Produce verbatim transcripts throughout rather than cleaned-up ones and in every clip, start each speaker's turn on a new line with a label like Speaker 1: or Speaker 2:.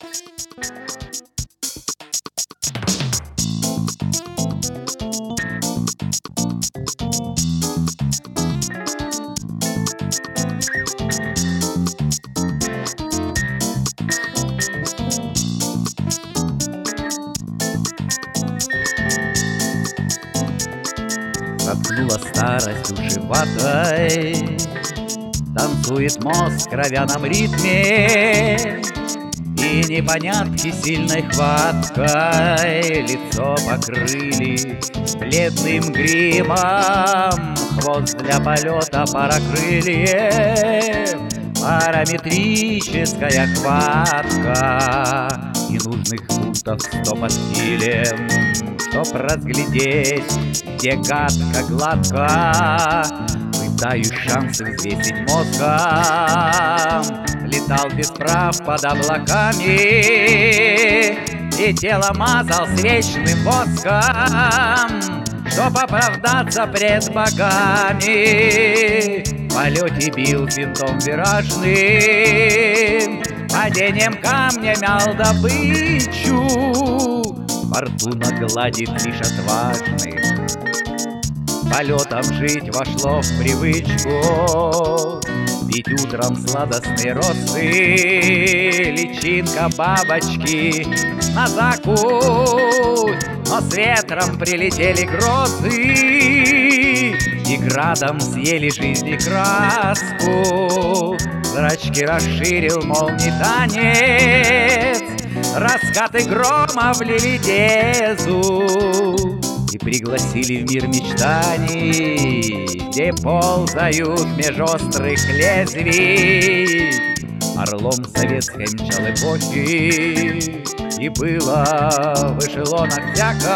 Speaker 1: Заткнула старость ушеватой, танцует мозг в кровяном ритме, и непонятки сильной хваткой лицо покрыли бледным гримом. Хвост для полета паракрыльев, параметрическая хватка и нужных футов сто под килем, чтоб разглядеть, где гадко, гладко. Пытаюсь шансы взвесить мозгом, летал без прав под облаками и тело мазал свечным воском, чтоб оправдаться пред богами. В полете бил винтом виражным, падением камня мял добычу, фортуна гладит лишь отважных. Полетом жить вошло в привычку, пить утром сладостные росы, личинка бабочки на закусь. Но с ветром прилетели грозы и градом съели жизни краску. Зрачки расширил молний танец, раскаты грома влили дезу и пригласили в мир мечтаний, где ползают меж острых лезвий. Орлом советской мчал эпохи, и было в эшелонах всяко.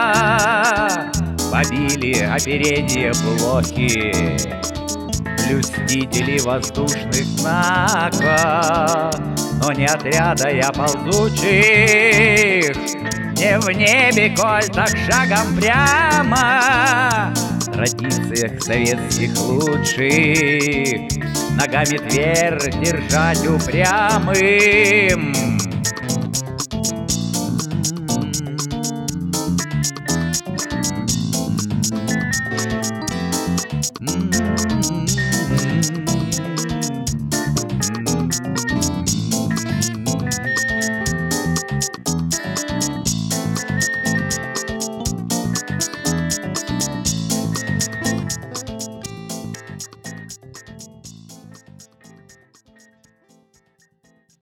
Speaker 1: Побили оперение блохи, блюстители воздушных знаков, но не отряда я ползучих, не в небе, коль так шагом прямо. В традициях советских лучших ногами твердь держать упрямым. Mm-hmm.